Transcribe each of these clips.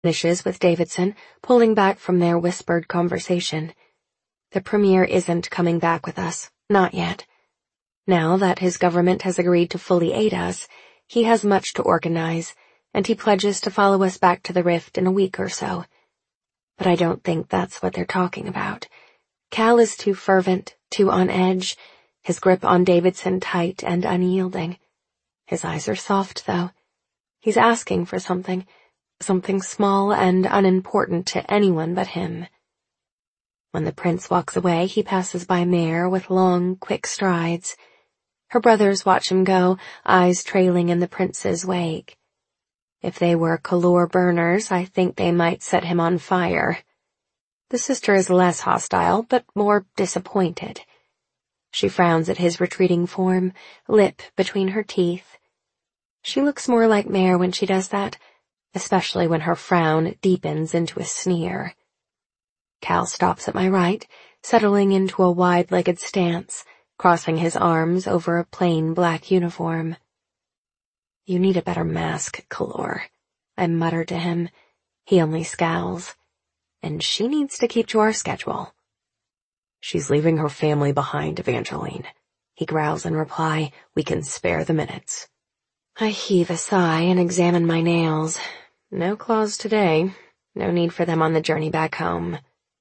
Finishes with Davidson, pulling back from their whispered conversation. The Premier isn't coming back with us, not yet. Now that his government has agreed to fully aid us, he has much to organize, and he pledges to follow us back to the Rift in a week or so. But I don't think that's what they're talking about. Cal is too fervent, too on edge, his grip on Davidson tight and unyielding. His eyes are soft, though. He's asking for something small and unimportant to anyone but him. When the prince walks away, he passes by Mare with long, quick strides. Her brothers watch him go, eyes trailing in the prince's wake. If they were calor burners, I think they might set him on fire. The sister is less hostile, but more disappointed. She frowns at his retreating form, lip between her teeth. She looks more like Mare when she does that, especially when her frown deepens into a sneer. Cal stops at my right, settling into a wide-legged stance, crossing his arms over a plain black uniform. "You need a better mask, Calor," I mutter to him. He only scowls. "And she needs to keep to our schedule." "She's leaving her family behind, Evangeline," he growls in reply. "We can spare the minutes." I heave a sigh and examine my nails. No claws today. No need for them on the journey back home.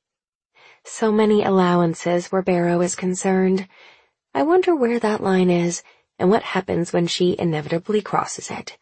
So many allowances where Barrow is concerned. I wonder where that line is, and what happens when she inevitably crosses it.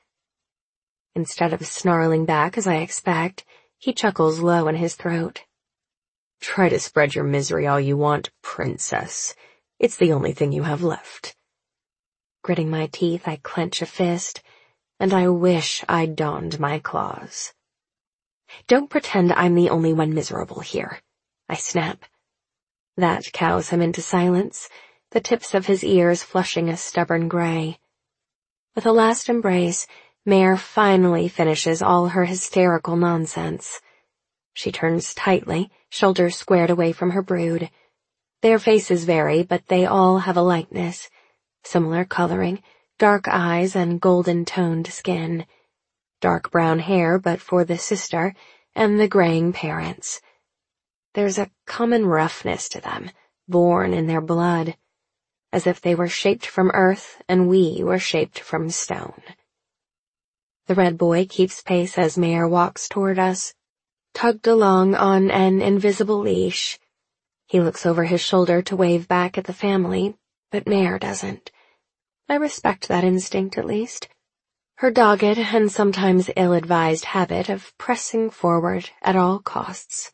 Instead of snarling back as I expect, he chuckles low in his throat. "Try to spread your misery all you want, princess. It's the only thing you have left." Gritting my teeth, I clench a fist, and I wish I'd donned my claws. "Don't pretend I'm the only one miserable here," I snap. That cows him into silence, the tips of his ears flushing a stubborn gray. With a last embrace, Mare finally finishes all her hysterical nonsense. She turns tightly, shoulders squared away from her brood. Their faces vary, but they all have a likeness. Similar coloring, dark eyes and golden-toned skin. Dark brown hair, but for the sister, and the graying parents. There's a common roughness to them, born in their blood, as if they were shaped from earth and we were shaped from stone. The red boy keeps pace as Mare walks toward us, tugged along on an invisible leash. He looks over his shoulder to wave back at the family, but Mare doesn't. I respect that instinct, at least. Her dogged and sometimes ill-advised habit of pressing forward at all costs.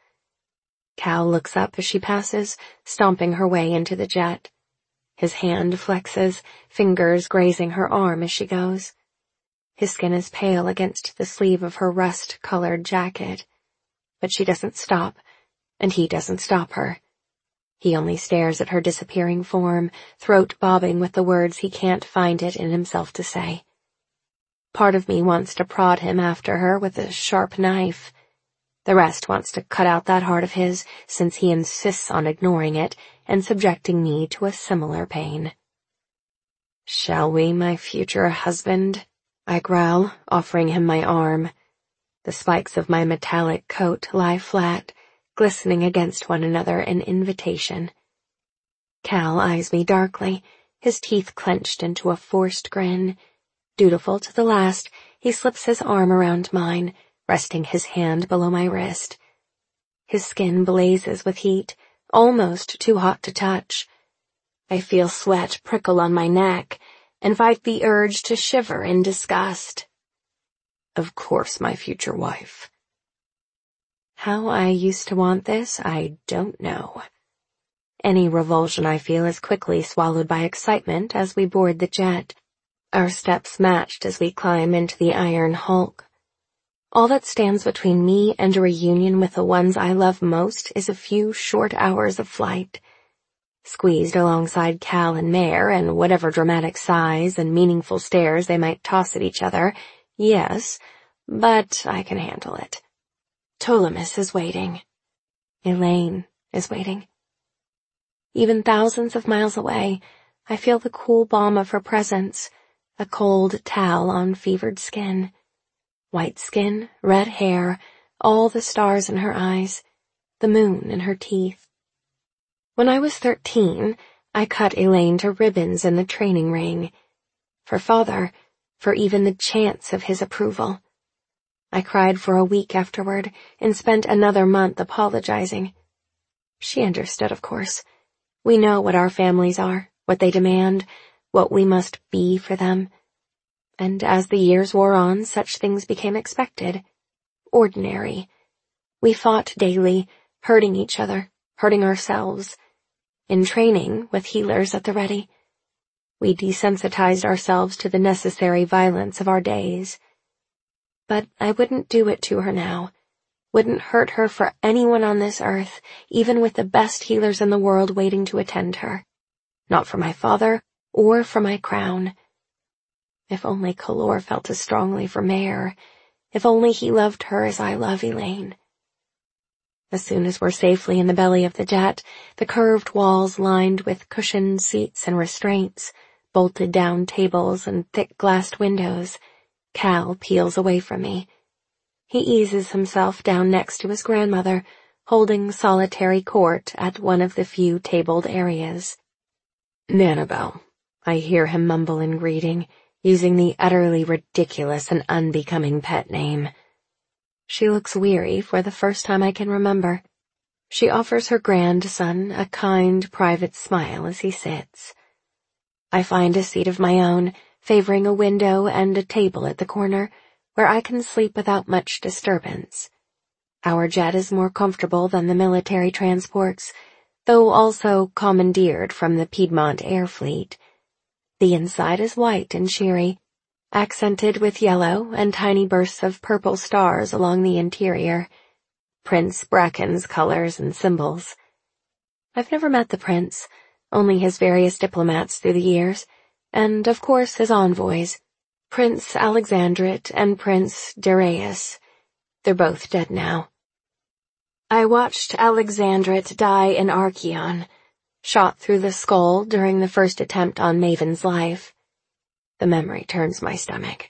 Cal looks up as she passes, stomping her way into the jet. His hand flexes, fingers grazing her arm as she goes. His skin is pale against the sleeve of her rust-colored jacket. But she doesn't stop, and he doesn't stop her. He only stares at her disappearing form, throat bobbing with the words he can't find it in himself to say. Part of me wants to prod him after her with a sharp knife. The rest wants to cut out that heart of his, since he insists on ignoring it and subjecting me to a similar pain. "Shall we, my future husband?" I growl, offering him my arm. The spikes of my metallic coat lie flat, glistening against one another in invitation. Cal eyes me darkly, his teeth clenched into a forced grin. Dutiful to the last, he slips his arm around mine, resting his hand below my wrist. His skin blazes with heat, almost too hot to touch. I feel sweat prickle on my neck, and fight the urge to shiver in disgust. "Of course, my future wife." How I used to want this, I don't know. Any revulsion I feel is quickly swallowed by excitement as we board the jet. Our steps matched as we climb into the Iron Hulk. All that stands between me and a reunion with the ones I love most is a few short hours of flight. Squeezed alongside Cal and Mare, and whatever dramatic sighs and meaningful stares they might toss at each other, yes, but I can handle it. Ptolemus is waiting. Elaine is waiting. Even thousands of miles away, I feel the cool balm of her presence, a cold towel on fevered skin. White skin, red hair, all the stars in her eyes, the moon in her teeth. When I was 13, I cut Elaine to ribbons in the training ring. For father, for even the chance of his approval. I cried for a week afterward and spent another month apologizing. She understood, of course. We know what our families are, what they demand, what we must be for them. And as the years wore on, such things became expected. Ordinary. We fought daily, hurting each other, hurting ourselves. In training, with healers at the ready. We desensitized ourselves to the necessary violence of our days. But I wouldn't do it to her now. Wouldn't hurt her for anyone on this earth, even with the best healers in the world waiting to attend her. Not for my father, or for my crown. If only Kalor felt as strongly for Mare. If only he loved her as I love Elaine. As soon as we're safely in the belly of the jet, the curved walls lined with cushioned seats and restraints, bolted down tables and thick glassed windows, Cal peels away from me. He eases himself down next to his grandmother, holding solitary court at one of the few tabled areas. "Nanabel," I hear him mumble in greeting, using the utterly ridiculous and unbecoming pet name. She looks weary for the first time I can remember. She offers her grandson a kind, private smile as he sits. I find a seat of my own, favoring a window and a table at the corner, where I can sleep without much disturbance. Our jet is more comfortable than the military transports, though also commandeered from the Piedmont Air Fleet. The inside is white and cheery, accented with yellow and tiny bursts of purple stars along the interior. Prince Bracken's colors and symbols. I've never met the prince, only his various diplomats through the years, and of course his envoys, Prince Alexandrit and Prince Darius. They're both dead now. I watched Alexandrit die in Archeon, shot through the skull during the first attempt on Maven's life. The memory turns my stomach.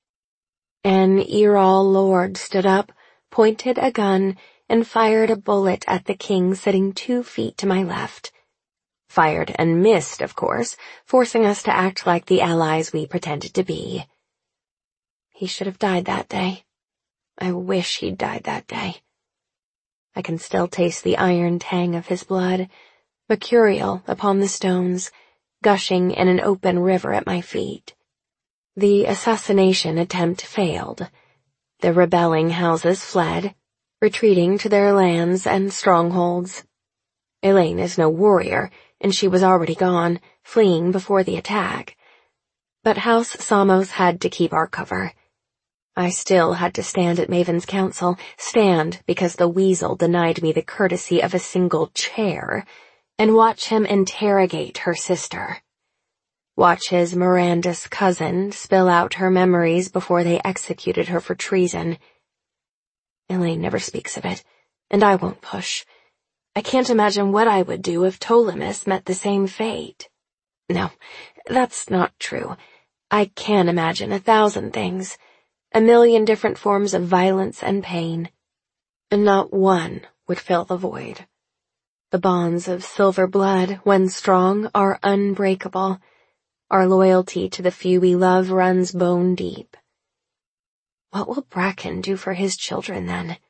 An Earl lord stood up, pointed a gun, and fired a bullet at the king sitting 2 feet to my left. Fired and missed, of course, forcing us to act like the allies we pretended to be. He should have died that day. I wish he'd died that day. I can still taste the iron tang of his blood, mercurial upon the stones, gushing in an open river at my feet. The assassination attempt failed. The rebelling houses fled, retreating to their lands and strongholds. Elaine is no warrior, and she was already gone, fleeing before the attack. But House Samos had to keep our cover. I still had to stand at Maven's council, stand because the weasel denied me the courtesy of a single chair, and watch him interrogate her sister. Watch his Miranda's cousin spill out her memories before they executed her for treason. Elaine never speaks of it, and I won't push. I can't imagine what I would do if Ptolemus met the same fate. No, that's not true. I can imagine 1,000 things, 1,000,000 different forms of violence and pain, and not one would fill the void. The bonds of silver blood, when strong, are unbreakable. Our loyalty to the few we love runs bone deep. What will Bracken do for his children, then?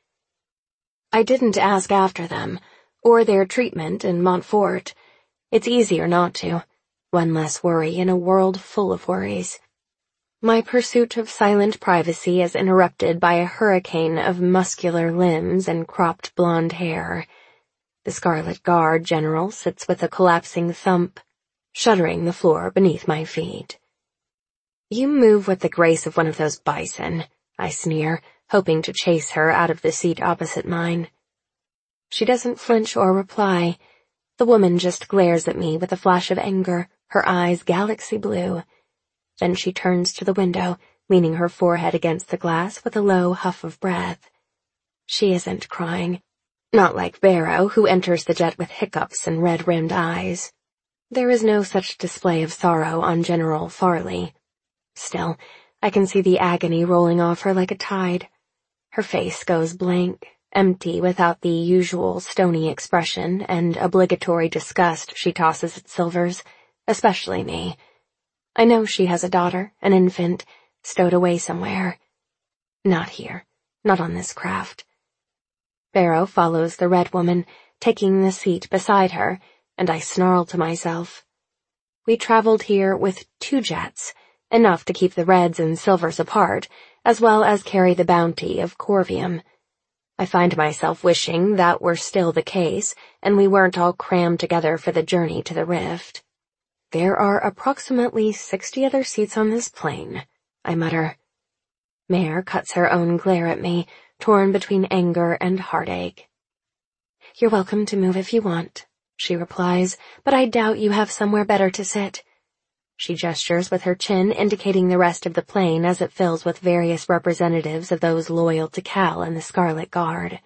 I didn't ask after them, or their treatment in Montfort. It's easier not to. One less worry in a world full of worries. My pursuit of silent privacy is interrupted by a hurricane of muscular limbs and cropped blonde hair. The Scarlet Guard general sits with a collapsing thump, shuddering the floor beneath my feet. "You move with the grace of one of those bison," I sneer, hoping to chase her out of the seat opposite mine. She doesn't flinch or reply. The woman just glares at me with a flash of anger, her eyes galaxy blue. Then she turns to the window, leaning her forehead against the glass with a low huff of breath. She isn't crying. Not like Barrow, who enters the jet with hiccups and red-rimmed eyes. There is no such display of sorrow on General Farley. Still, I can see the agony rolling off her like a tide. Her face goes blank, empty without the usual stony expression and obligatory disgust she tosses at Silvers, especially me. I know she has a daughter, an infant, stowed away somewhere. Not here, not on this craft. Barrow follows the red woman, taking the seat beside her, and I snarl to myself. We traveled here with 2 jets, enough to keep the reds and silvers apart, as well as carry the bounty of Corvium. I find myself wishing that were still the case, and we weren't all crammed together for the journey to the rift. There are approximately 60 other seats on this plane, I mutter. Mare cuts her own glare at me, torn between anger and heartache. You're welcome to move if you want, she replies, but I doubt you have somewhere better to sit. She gestures with her chin, indicating the rest of the plane as it fills with various representatives of those loyal to Cal and the Scarlet Guard.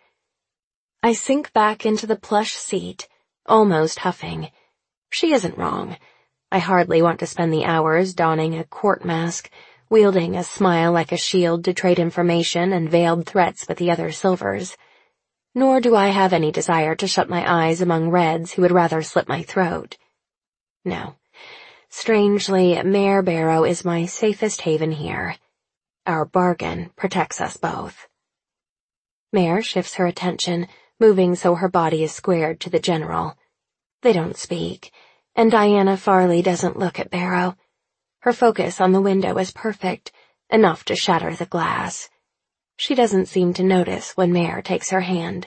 I sink back into the plush seat, almost huffing. She isn't wrong. I hardly want to spend the hours donning a court mask, wielding a smile like a shield to trade information and veiled threats with the other Silvers. Nor do I have any desire to shut my eyes among reds who would rather slit my throat. No. Strangely, Mare Barrow is my safest haven here. Our bargain protects us both. Mare shifts her attention, moving so her body is squared to the general. They don't speak, and Diana Farley doesn't look at Barrow. Her focus on the window is perfect, enough to shatter the glass. She doesn't seem to notice when Mare takes her hand.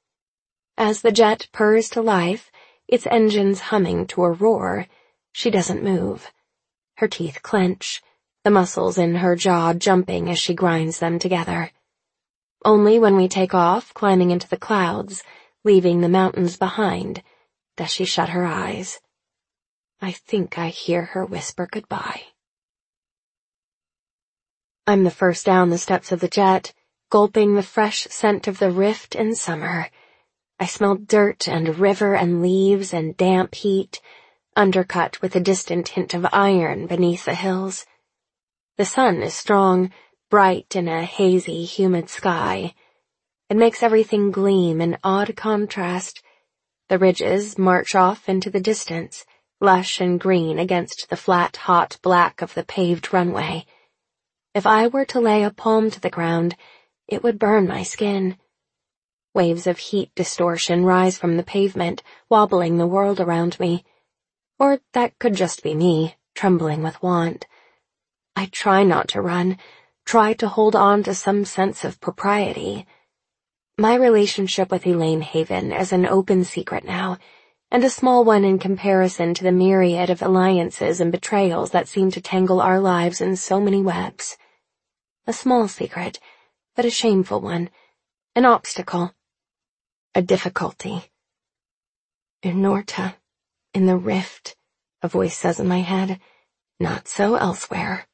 As the jet purrs to life, its engines humming to a roar, she doesn't move. Her teeth clench, the muscles in her jaw jumping as she grinds them together. Only when we take off, climbing into the clouds, leaving the mountains behind, does she shut her eyes. I think I hear her whisper goodbye. I'm the first down the steps of the jet, gulping the fresh scent of the rift in summer. I smell dirt and river and leaves and damp heat, undercut with a distant hint of iron beneath the hills. The sun is strong, bright in a hazy, humid sky. It makes everything gleam in odd contrast. The ridges march off into the distance, lush and green against the flat, hot black of the paved runway. If I were to lay a palm to the ground, it would burn my skin. Waves of heat distortion rise from the pavement, wobbling the world around me. Or that could just be me, trembling with want. I try not to run, try to hold on to some sense of propriety. My relationship with Elaine Haven is an open secret now, and a small one in comparison to the myriad of alliances and betrayals that seem to tangle our lives in so many webs. A small secret, but a shameful one, an obstacle, a difficulty. Inorta. In the rift, a voice says in my head, not so elsewhere.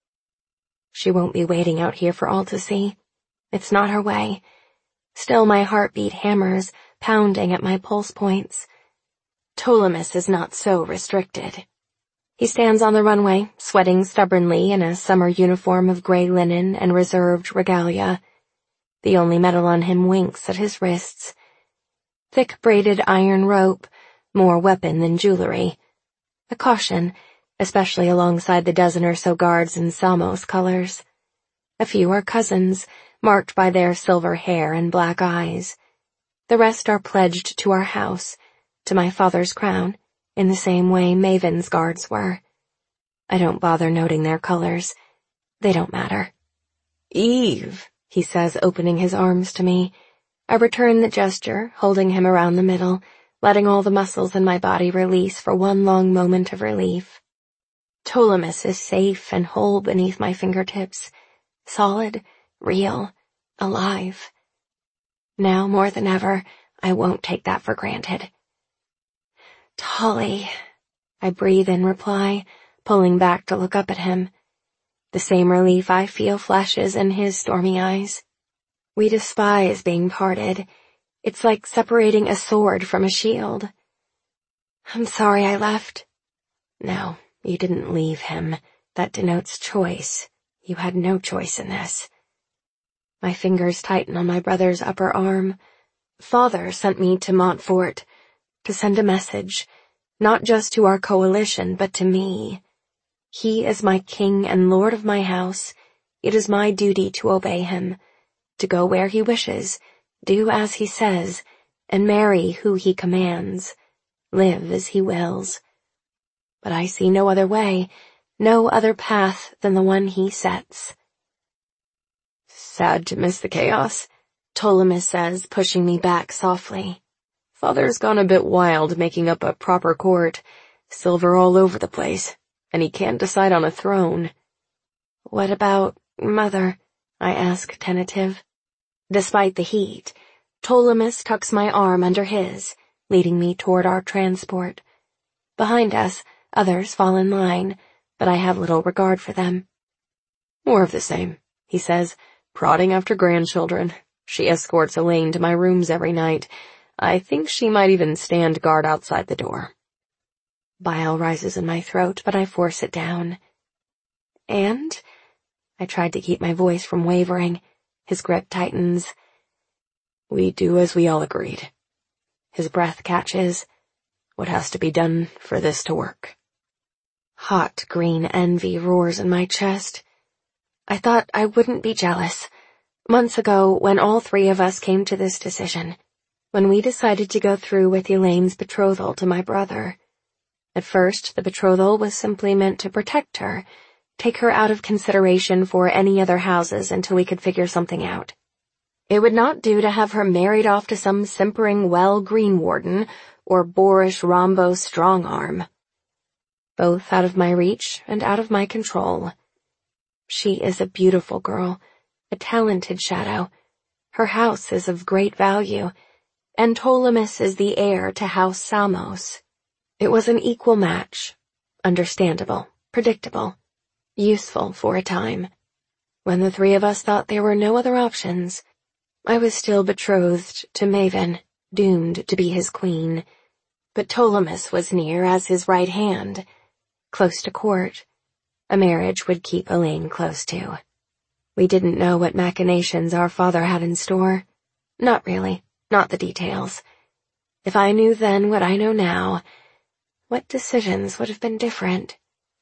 She won't be waiting out here for all to see. It's not her way. Still my heartbeat hammers, pounding at my pulse points. Ptolemus is not so restricted. He stands on the runway, sweating stubbornly in a summer uniform of gray linen and reserved regalia. The only metal on him winks at his wrists. Thick braided iron rope, more weapon than jewelry. A caution, especially alongside the dozen or so guards in Samos colors. A few are cousins, marked by their silver hair and black eyes. The rest are pledged to our house, to my father's crown, in the same way Maven's guards were. I don't bother noting their colors. They don't matter. Eve, he says, opening his arms to me. I return the gesture, holding him around the middle, letting all the muscles in my body release for one long moment of relief. Ptolemus is safe and whole beneath my fingertips, solid, real, alive. Now more than ever, I won't take that for granted. Tolly, I breathe in reply, pulling back to look up at him. The same relief I feel flashes in his stormy eyes. We despise being parted. It's like separating a sword from a shield. I'm sorry I left. No, you didn't leave him. That denotes choice. You had no choice in this. My fingers tighten on my brother's upper arm. Father sent me to Montfort to send a message, not just to our coalition, but to me. He is my king and lord of my house. It is my duty to obey him, to go where he wishes, do as he says, and marry who he commands, live as he wills. But I see no other way, no other path than the one he sets. Sad to miss the chaos, Ptolemy says, pushing me back softly. Father's gone a bit wild making up a proper court, silver all over the place, and he can't decide on a throne. What about Mother? I ask, tentative. Despite the heat, Ptolemy tucks my arm under his, leading me toward our transport. Behind us, others fall in line, but I have little regard for them. More of the same, he says, prodding after grandchildren. She escorts Elaine to my rooms every night. I think she might even stand guard outside the door. Bile rises in my throat, but I force it down. And? I tried to keep my voice from wavering. His grip tightens. We do as we all agreed. His breath catches. What has to be done for this to work? Hot green envy roars in my chest. I thought I wouldn't be jealous. Months ago, when all three of us came to this decision, when we decided to go through with Elaine's betrothal to my brother. At first, the betrothal was simply meant to protect her, take her out of consideration for any other houses until we could figure something out. It would not do to have her married off to some simpering well Greenwarden or boorish Rombo strong-arm. Both out of my reach and out of my control. She is a beautiful girl, a talented shadow. Her house is of great value, and Ptolemy is the heir to House Samos. It was an equal match, understandable, predictable, useful for a time. When the three of us thought there were no other options, I was still betrothed to Maven, doomed to be his queen, but Ptolemy was near as his right hand, close to court. A marriage would keep Elaine close to. We didn't know what machinations our father had in store. Not really, not the details. If I knew then what I know now, what decisions would have been different?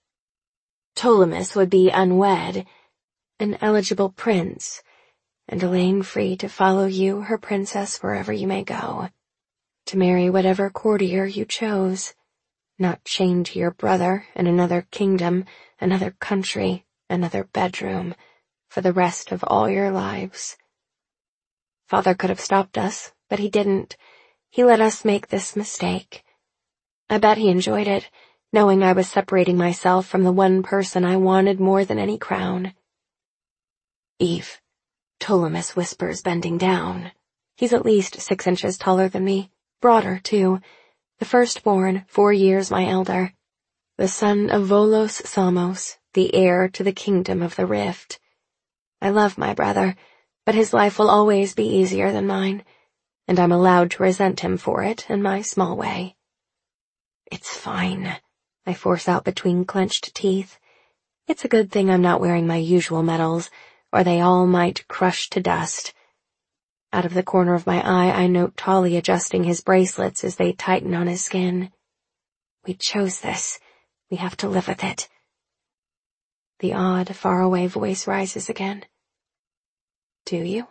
Ptolemy would be unwed, an eligible prince, and Elaine free to follow you, her princess, wherever you may go. To marry whatever courtier you chose, not chained to your brother in another kingdom, another country, another bedroom, for the rest of all your lives. Father could have stopped us, but he didn't. He let us make this mistake. I bet he enjoyed it, knowing I was separating myself from the one person I wanted more than any crown. Eve, Ptolemy whispers, bending down. He's at least 6 inches taller than me, broader, too. The firstborn, 4 years my elder. The son of Volos Samos, the heir to the kingdom of the Rift. I love my brother, but his life will always be easier than mine, and I'm allowed to resent him for it in my small way. It's fine, I force out between clenched teeth. It's a good thing I'm not wearing my usual medals, or they all might crush to dust. Out of the corner of my eye, I note Tolly adjusting his bracelets as they tighten on his skin. We chose this. We have to live with it. The odd, faraway voice rises again. Do you?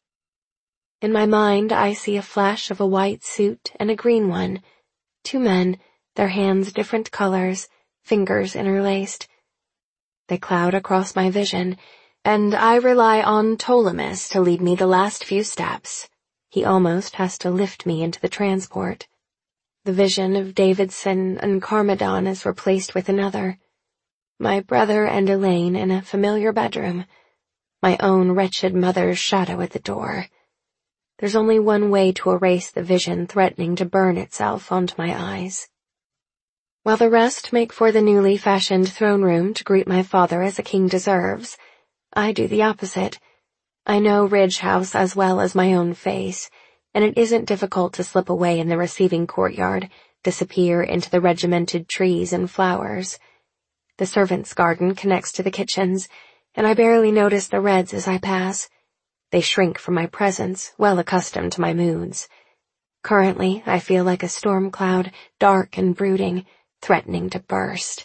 In my mind, I see a flash of a white suit and a green one. 2 men, their hands different colors, fingers interlaced. They cloud across my vision, and I rely on Ptolemy to lead me the last few steps. He almost has to lift me into the transport. The vision of Davidson and Carmadon is replaced with another. My brother and Elaine in a familiar bedroom. My own wretched mother's shadow at the door. There's only one way to erase the vision threatening to burn itself onto my eyes. While the rest make for the newly fashioned throne room to greet my father as a king deserves, I do the opposite. I know Ridge House as well as my own face, and it isn't difficult to slip away in the receiving courtyard, disappear into the regimented trees and flowers. The servants' garden connects to the kitchens, and I barely notice the reds as I pass. They shrink from my presence, well accustomed to my moods. Currently, I feel like a storm cloud, dark and brooding, threatening to burst.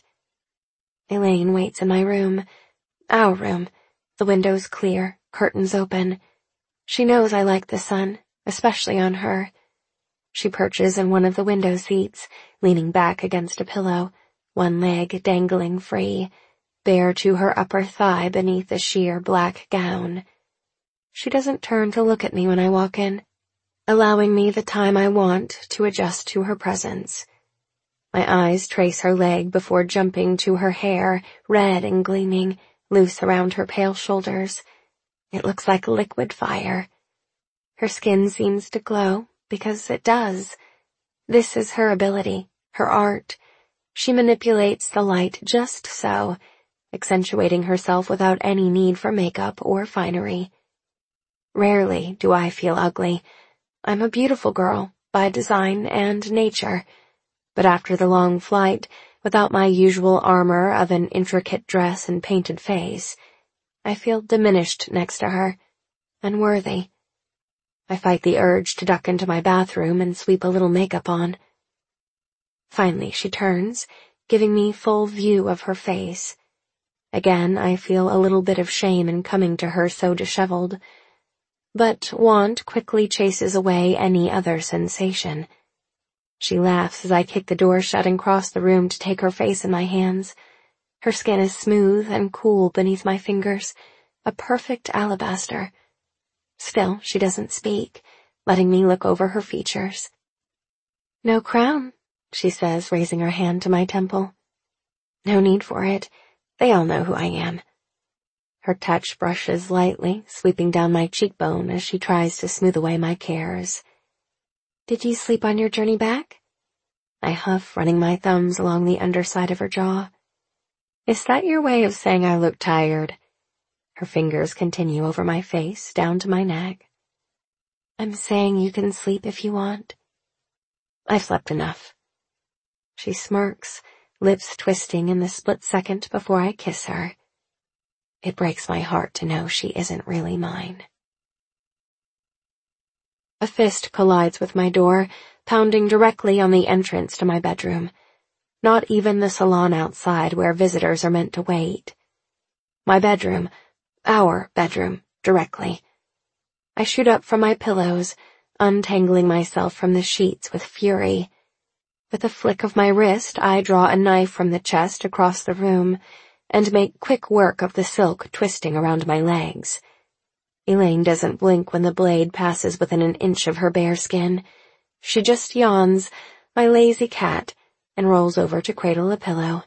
Elaine waits in my room. Our room. The windows clear, curtains open. She knows I like the sun, especially on her. She perches in one of the window seats, leaning back against a pillow, one leg dangling free, bare to her upper thigh beneath a sheer black gown. She doesn't turn to look at me when I walk in, allowing me the time I want to adjust to her presence. My eyes trace her leg before jumping to her hair, red and gleaming, loose around her pale shoulders. It looks like liquid fire. Her skin seems to glow, because it does. This is her ability, her art. She manipulates the light just so, accentuating herself without any need for makeup or finery. Rarely do I feel ugly. I'm a beautiful girl, by design and nature. But after the long flight, without my usual armor of an intricate dress and painted face, I feel diminished next to her, unworthy. I fight the urge to duck into my bathroom and sweep a little makeup on. Finally, she turns, giving me full view of her face. Again, I feel a little bit of shame in coming to her so disheveled. But want quickly chases away any other sensation. She laughs as I kick the door shut and cross the room to take her face in my hands. Her skin is smooth and cool beneath my fingers, a perfect alabaster. Still, she doesn't speak, letting me look over her features. "No crown," she says, raising her hand to my temple. "No need for it. They all know who I am." Her touch brushes lightly, sweeping down my cheekbone as she tries to smooth away my cares. "Did you sleep on your journey back?" I huff, running my thumbs along the underside of her jaw. "Is that your way of saying I look tired?" Her fingers continue over my face, down to my neck. "I'm saying you can sleep if you want." "I've slept enough." She smirks, lips twisting in the split second before I kiss her. It breaks my heart to know she isn't really mine. A fist collides with my door, pounding directly on the entrance to my bedroom. Not even the salon outside where visitors are meant to wait. My bedroom, our bedroom, directly. I shoot up from my pillows, untangling myself from the sheets with fury. With a flick of my wrist, I draw a knife from the chest across the room and make quick work of the silk twisting around my legs. Elaine doesn't blink when the blade passes within an inch of her bare skin. She just yawns, my lazy cat, and rolls over to cradle a pillow.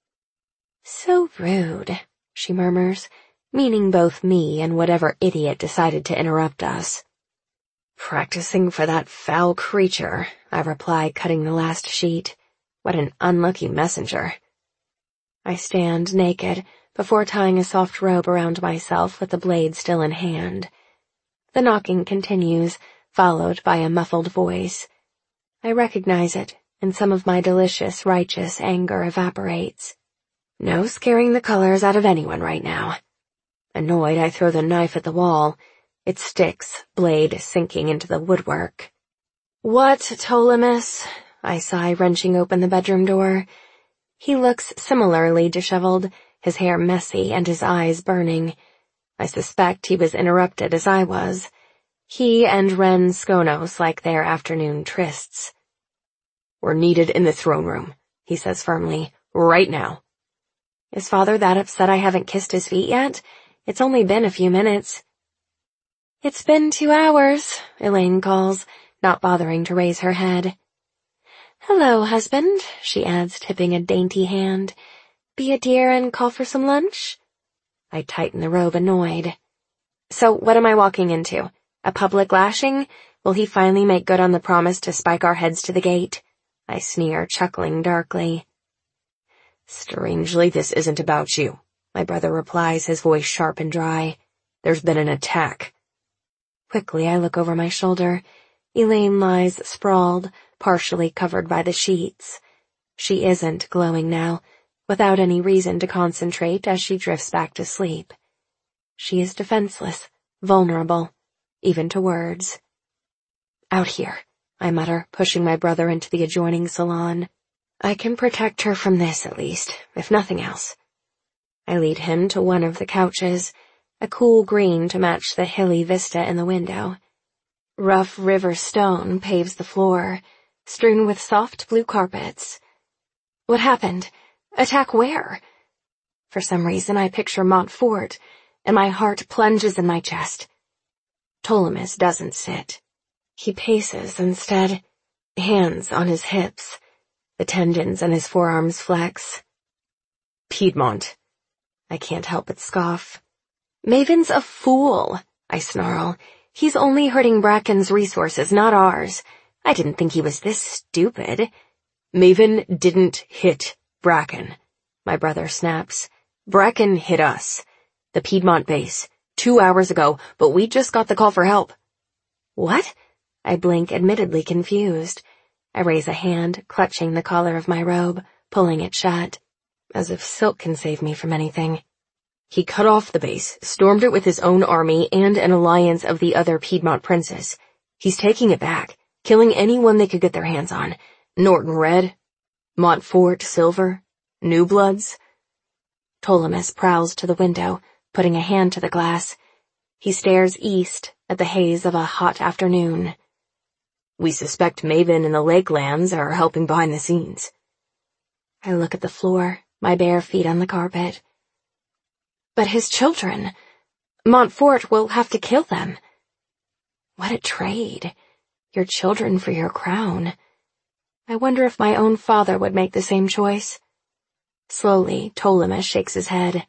"So rude," she murmurs, meaning both me and whatever idiot decided to interrupt us. "Practicing for that foul creature," I reply, cutting the last sheet. "What an unlucky messenger." I stand naked, before tying a soft robe around myself with the blade still in hand. The knocking continues, followed by a muffled voice. I recognize it, and some of my delicious, righteous anger evaporates. No scaring the colors out of anyone right now. Annoyed, I throw the knife at the wall. It sticks, blade sinking into the woodwork. "What, Ptolemus?" I sigh, wrenching open the bedroom door. He looks similarly disheveled, his hair messy and his eyes burning. I suspect he was interrupted as I was. He and Ren Skonos like their afternoon trysts. "We're needed in the throne room," he says firmly. "Right now." Is Father that upset I haven't kissed his feet yet? It's only been a few minutes. "It's been 2 hours," Elaine calls, not bothering to raise her head. "Hello, husband," she adds, tipping a dainty hand. "Be a dear and call for some lunch?" I tighten the robe, annoyed. "So what am I walking into? A public lashing? Will he finally make good on the promise to spike our heads to the gate?" I sneer, chuckling darkly. "Strangely, this isn't about you," my brother replies, his voice sharp and dry. "There's been an attack." Quickly, I look over my shoulder. Elaine lies sprawled, partially covered by the sheets. She isn't glowing now, without any reason to concentrate as she drifts back to sleep. She is defenseless, vulnerable, even to words. "Out here," I mutter, pushing my brother into the adjoining salon. "I can protect her from this, at least, if nothing else." I lead him to one of the couches, a cool green to match the hilly vista in the window. Rough river stone paves the floor, strewn with soft blue carpets. What happened? Attack where? For some reason I picture Montfort, and my heart plunges in my chest. Ptolemus doesn't sit. He paces instead, hands on his hips. The tendons in his forearms flex. "Piedmont." I can't help but scoff. "Maven's a fool," I snarl. "He's only hurting Bracken's resources, not ours. I didn't think he was this stupid." "Maven didn't hit Bracken," my brother snaps. "Bracken hit us. The Piedmont base. 2 hours ago, but we just got the call for help." "What?" I blink, admittedly confused. I raise a hand, clutching the collar of my robe, pulling it shut. As if silk can save me from anything. "He cut off the base, stormed it with his own army and an alliance of the other Piedmont princes. He's taking it back, killing anyone they could get their hands on. Norton Red, Montfort Silver, New Bloods." Ptolemus prowls to the window, putting a hand to the glass. He stares east at the haze of a hot afternoon. "We suspect Maven and the Lakelands are helping behind the scenes." I look at the floor, my bare feet on the carpet. "But his children. Montfort will have to kill them." What a trade. Your children for your crown. I wonder if my own father would make the same choice. Slowly, Ptolemus shakes his head.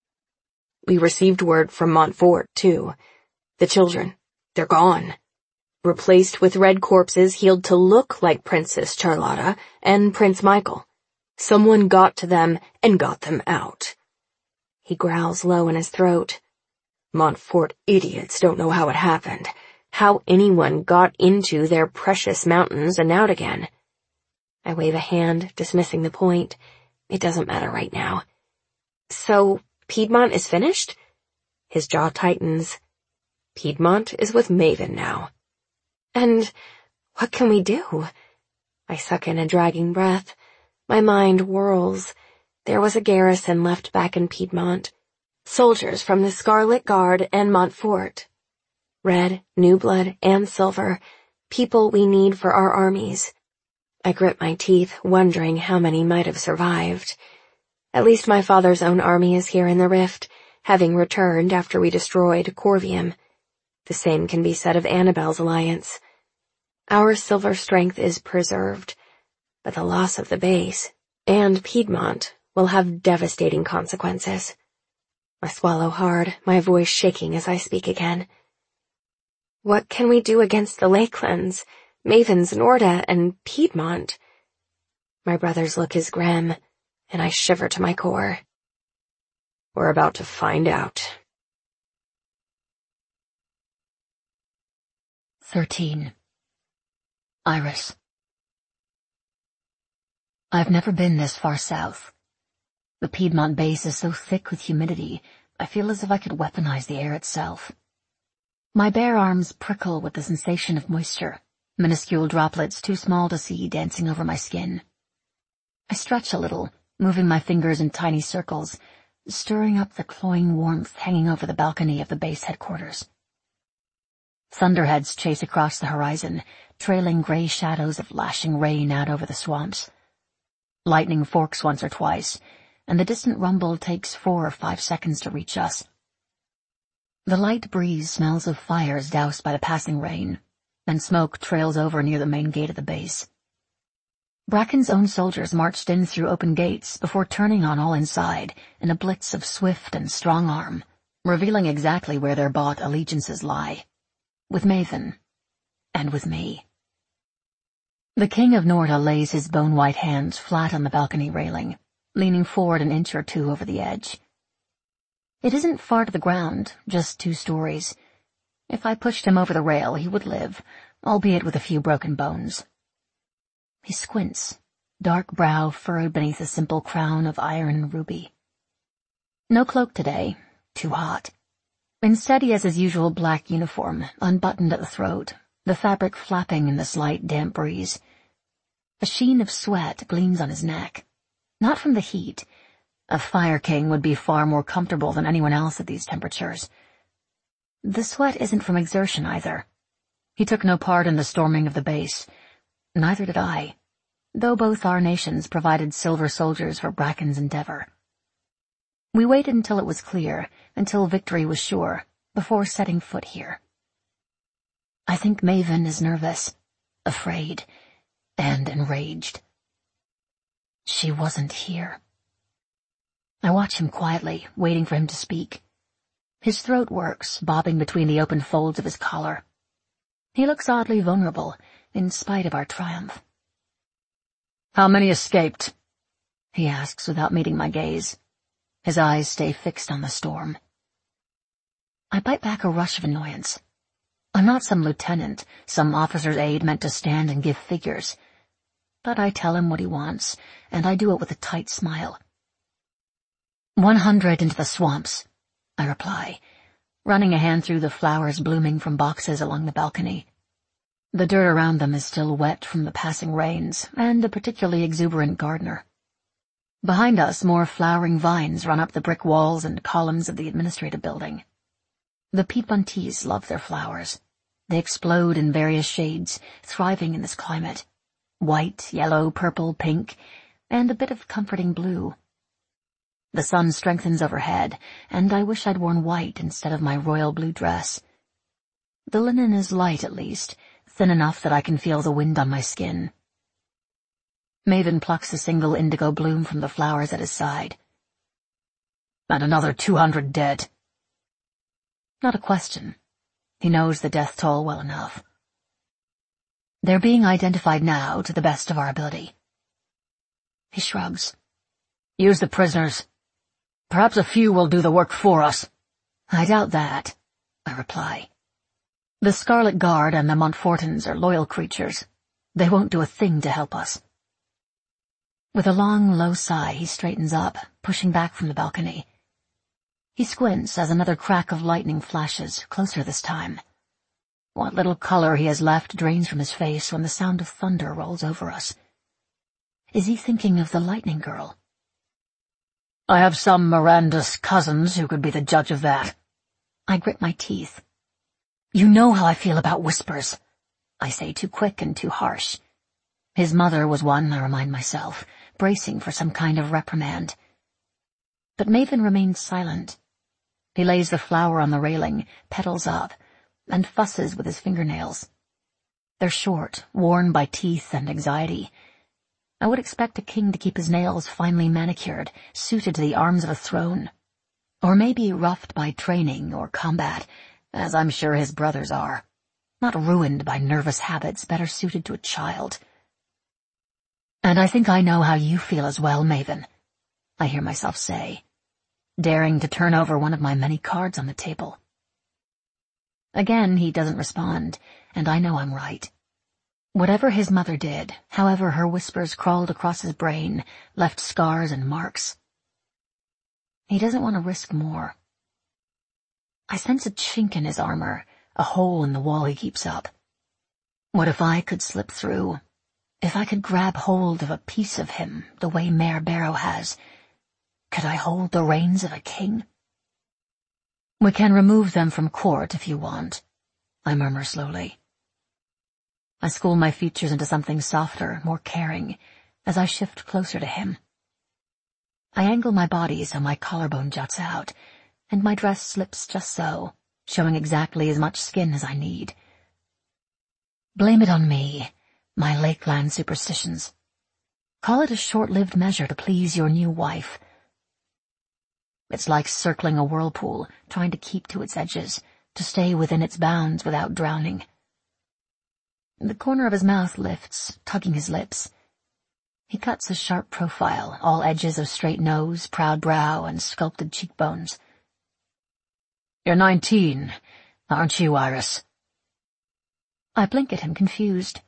"We received word from Montfort, too. The children, they're gone. Replaced with red corpses healed to look like Princess Charlotta and Prince Michael. Someone got to them and got them out." He growls low in his throat. "Montfort idiots don't know how it happened, how anyone got into their precious mountains and out again." I wave a hand, dismissing the point. It doesn't matter right now. "So, Piedmont is finished?" His jaw tightens. "Piedmont is with Maven now." "And what can we do?" I suck in a dragging breath. My mind whirls. There was a garrison left back in Piedmont. Soldiers from the Scarlet Guard and Montfort. Red, New Blood, and Silver. People we need for our armies. I grit my teeth, wondering how many might have survived. At least my father's own army is here in the Rift, having returned after we destroyed Corvium. The same can be said of Annabelle's alliance. Our silver strength is preserved, but the loss of the base, and Piedmont, will have devastating consequences. I swallow hard, my voice shaking as I speak again. "What can we do against the Lakelands, Maven's Norda, and Piedmont?" My brother's look is grim, and I shiver to my core. "We're about to find out." 13. Iris. I've never been this far south. The Piedmont base is so thick with humidity, I feel as if I could weaponize the air itself. My bare arms prickle with the sensation of moisture, minuscule droplets too small to see dancing over my skin. I stretch a little, moving my fingers in tiny circles, stirring up the cloying warmth hanging over the balcony of the base headquarters. Thunderheads chase across the horizon, trailing gray shadows of lashing rain out over the swamps. Lightning forks once or twice, and the distant rumble takes 4 or 5 seconds to reach us. The light breeze smells of fires doused by the passing rain, and smoke trails over near the main gate of the base. Bracken's own soldiers marched in through open gates before turning on all inside in a blitz of swift and strong arm, revealing exactly where their bought allegiances lie. With Maven, and with me. The King of Norda lays his bone-white hands flat on the balcony railing, leaning forward an inch or 2 over the edge. It isn't far to the ground, just 2 stories. If I pushed him over the rail, he would live, albeit with a few broken bones. He squints, dark brow furrowed beneath a simple crown of iron and ruby. No cloak today, too hot. Instead, he has his usual black uniform, unbuttoned at the throat, the fabric flapping in the slight damp breeze. A sheen of sweat gleams on his neck. Not from the heat. A Fire King would be far more comfortable than anyone else at these temperatures. The sweat isn't from exertion either. He took no part in the storming of the base. Neither did I, though both our nations provided silver soldiers for Bracken's endeavor. We waited until it was clear, until victory was sure, before setting foot here. I think Maven is nervous, afraid, and enraged. She wasn't here. I watch him quietly, waiting for him to speak. His throat works, bobbing between the open folds of his collar. He looks oddly vulnerable, in spite of our triumph. "How many escaped?" he asks without meeting my gaze. His eyes stay fixed on the storm. I bite back a rush of annoyance. I'm not some lieutenant, some officer's aide meant to stand and give figures. But I tell him what he wants, and I do it with a tight smile. 100 into the swamps, I reply, running a hand through the flowers blooming from boxes along the balcony. The dirt around them is still wet from the passing rains, and a particularly exuberant gardener. Behind us, more flowering vines run up the brick walls and columns of the administrative building. The Piedmontese love their flowers. They explode in various shades, thriving in this climate. White, yellow, purple, pink, and a bit of comforting blue. The sun strengthens overhead, and I wish I'd worn white instead of my royal blue dress. The linen is light at least, thin enough that I can feel the wind on my skin. Maven plucks a single indigo bloom from the flowers at his side. "And another 200 dead." Not a question. He knows the death toll well enough. "They're being identified now to the best of our ability." He shrugs. "Use the prisoners. Perhaps a few will do the work for us." "I doubt that," I reply. "The Scarlet Guard and the Montfortons are loyal creatures. They won't do a thing to help us." With a long, low sigh, he straightens up, pushing back from the balcony. He squints as another crack of lightning flashes, closer this time. What little color he has left drains from his face when the sound of thunder rolls over us. Is he thinking of the Lightning Girl? "I have some Miranda's cousins who could be the judge of that." I grit my teeth. "You know how I feel about whispers," I say, too quick and too harsh. His mother was one, I remind myself, bracing for some kind of reprimand. But Maven remains silent. He lays the flower on the railing, petals up, and fusses with his fingernails. They're short, worn by teeth and anxiety. I would expect a king to keep his nails finely manicured, suited to the arms of a throne. Or maybe roughed by training or combat, as I'm sure his brothers are. Not ruined by nervous habits better suited to a child. "And I think I know how you feel as well, Maven," I hear myself say, daring to turn over one of my many cards on the table. Again he doesn't respond, and I know I'm right. Whatever his mother did, however her whispers crawled across his brain, left scars and marks. He doesn't want to risk more. I sense a chink in his armor, a hole in the wall he keeps up. What if I could slip through? If I could grab hold of a piece of him, the way Mayor Barrow has, could I hold the reins of a king? "We can remove them from court if you want," I murmur slowly. I school my features into something softer, more caring, as I shift closer to him. I angle my body so my collarbone juts out, and my dress slips just so, showing exactly as much skin as I need. Blame it on me, my Lakeland superstitions. Call it a short-lived measure to please your new wife. It's like circling a whirlpool, trying to keep to its edges, to stay within its bounds without drowning. The corner of his mouth lifts, tugging his lips. He cuts a sharp profile, all edges of straight nose, proud brow, and sculpted cheekbones. "You're 19, aren't you, Iris?" I blink at him, confused.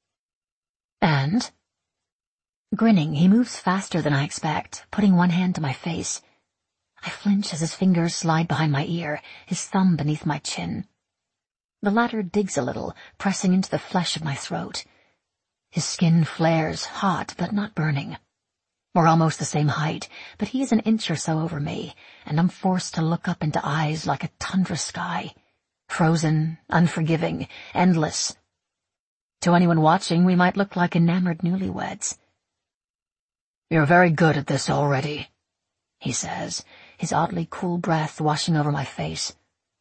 "And?" Grinning, he moves faster than I expect, putting one hand to my face. I flinch as his fingers slide behind my ear, his thumb beneath my chin. The latter digs a little, pressing into the flesh of my throat. His skin flares, hot but not burning. We're almost the same height, but he is an inch or so over me, and I'm forced to look up into eyes like a tundra sky. Frozen, unforgiving, endless. To anyone watching, we might look like enamored newlyweds. "You're very good at this already," he says, his oddly cool breath washing over my face.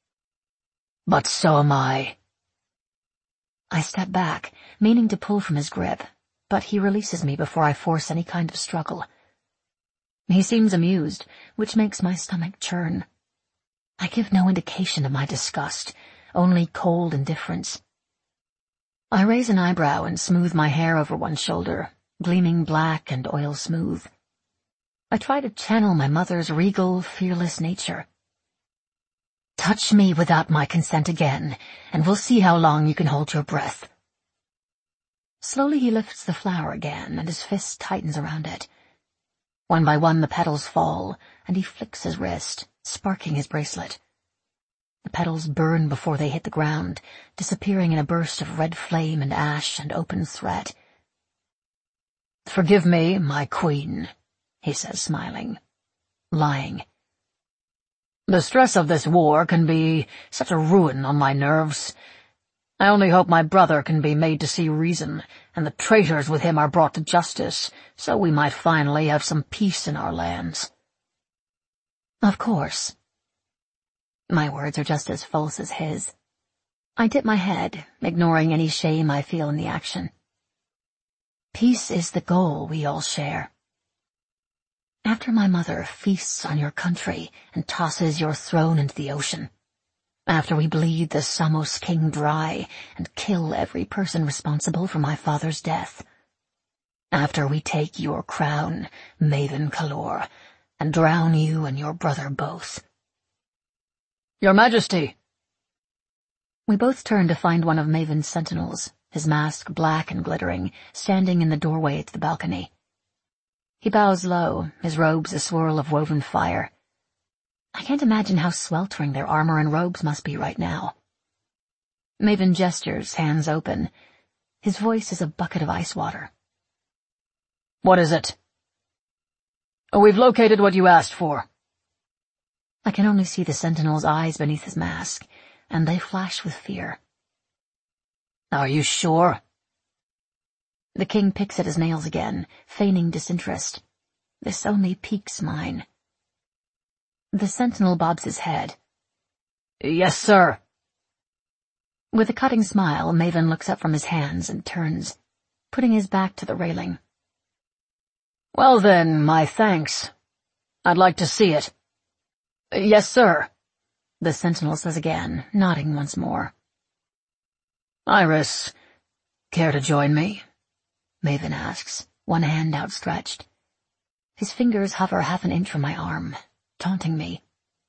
"But so am I." I step back, meaning to pull from his grip, but he releases me before I force any kind of struggle. He seems amused, which makes my stomach churn. I give no indication of my disgust, only cold indifference. I raise an eyebrow and smooth my hair over one shoulder, gleaming black and oil smooth. I try to channel my mother's regal, fearless nature. "Touch me without my consent again, and we'll see how long you can hold your breath." Slowly he lifts the flower again, and his fist tightens around it. One by one the petals fall, and he flicks his wrist, sparking his bracelet. The petals burn before they hit the ground, disappearing in a burst of red flame and ash and open threat. "Forgive me, my queen," he says, smiling. Lying. "The stress of this war can be such a ruin on my nerves. I only hope my brother can be made to see reason, and the traitors with him are brought to justice, so we might finally have some peace in our lands." Of course. My words are just as false as his. I dip my head, ignoring any shame I feel in the action. Peace is the goal we all share. After my mother feasts on your country and tosses your throne into the ocean, after we bleed the Samos king dry and kill every person responsible for my father's death, after we take your crown, Maven Kalor, and drown you and your brother both. "Your Majesty!" We both turn to find one of Maven's sentinels, his mask black and glittering, standing in the doorway to the balcony. He bows low, his robes a swirl of woven fire. I can't imagine how sweltering their armor and robes must be right now. Maven gestures, hands open. His voice is a bucket of ice water. "What is it?" "We've located what you asked for." I can only see the sentinel's eyes beneath his mask, and they flash with fear. "Are you sure?" The king picks at his nails again, feigning disinterest. This only piques mine. The sentinel bobs his head. "Yes, sir." With a cutting smile, Maven looks up from his hands and turns, putting his back to the railing. "Well then, my thanks. I'd like to see it." "Yes, sir," the sentinel says again, nodding once more. "Iris, care to join me?" Maven asks, one hand outstretched. His fingers hover half an inch from my arm, taunting me.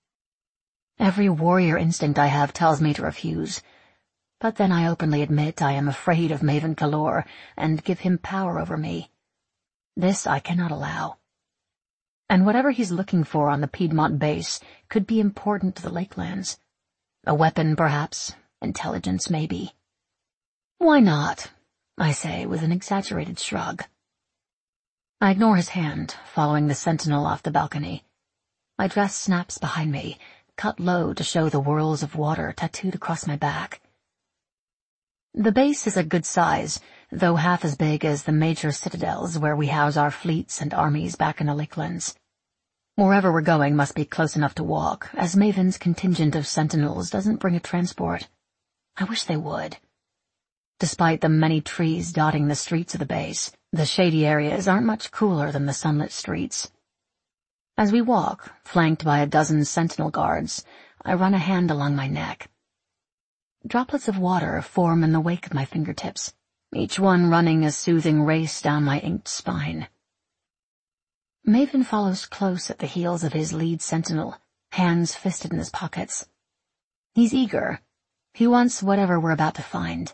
Every warrior instinct I have tells me to refuse, but then I openly admit I am afraid of Maven Kalor and give him power over me. This I cannot allow. And whatever he's looking for on the Piedmont base could be important to the Lakelands. A weapon, perhaps. Intelligence, maybe. "Why not?" I say with an exaggerated shrug. I ignore his hand, following the sentinel off the balcony. My dress snaps behind me, cut low to show the whirls of water tattooed across my back. The base is a good size, though half as big as the major citadels where we house our fleets and armies back in the Lakelands. Wherever we're going must be close enough to walk, as Maven's contingent of sentinels doesn't bring a transport. I wish they would. Despite the many trees dotting the streets of the base, the shady areas aren't much cooler than the sunlit streets. As we walk, flanked by a dozen sentinel guards, I run a hand along my neck. Droplets of water form in the wake of my fingertips, each one running a soothing race down my inked spine. Maven follows close at the heels of his lead sentinel, hands fisted in his pockets. He's eager. He wants whatever we're about to find.